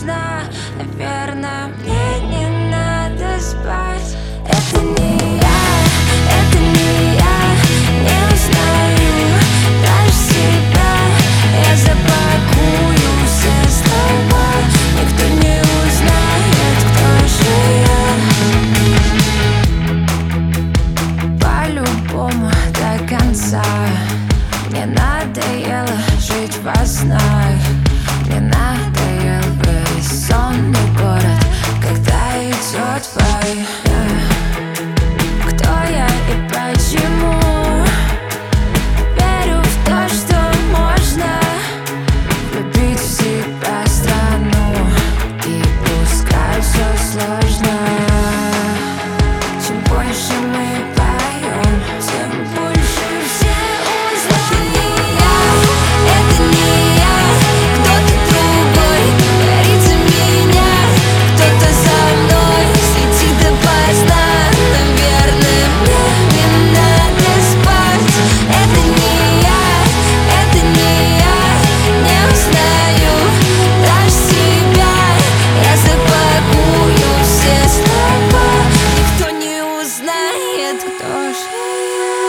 нужна. Наверное, мне не надо спать. Это не я, это не я. Не узнаю даже себя. Я запакую все слова. Никто не узнает, кто же я. По-любому до конца. Мне надоело жить во снах. Мне надоел весь сонный город, когда идет война. Кто я и почему? Верю в то, что можно любить в себя страну. И пускай все сложно. Чем больше мы поем, тем больше все узнают. Это не я, кто-то другой горит за меня. Кто-то за мной следит допоздна. Наверное, мне не надо спать. Это не я, это не я. Не узнаю даже себя. Я запакую все слова. Никто не узнает, кто же я.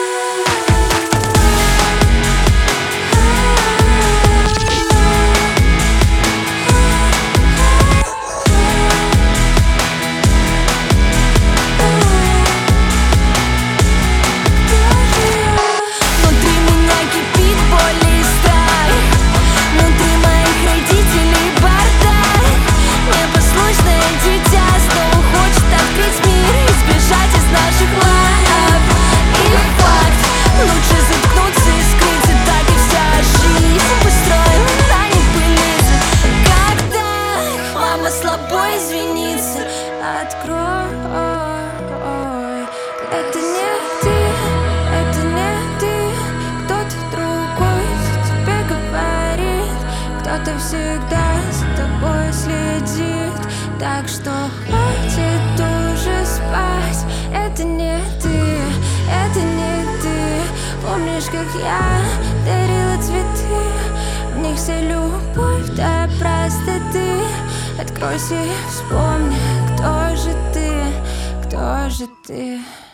Внутри меня кипит боль и страх. Внутри моих родителей бардак. Непослушное дитя снова хочет открыть мир и сбежать из наших лап. И факт, лучше заткнуться и скрыться. Так и вся жизнь построена на небылице. Когда мама слабо извинится, открой. Это не ты, это не ты. Кто-то другой за тебя говорит. Кто-то всегда за тобой следит. Так что хватит уже спать. Это не ты, это не ты. Помнишь, как я дарила цветы? В них вся любовь до простоты. Откройся и вспомни, кто же ты, кто же ты.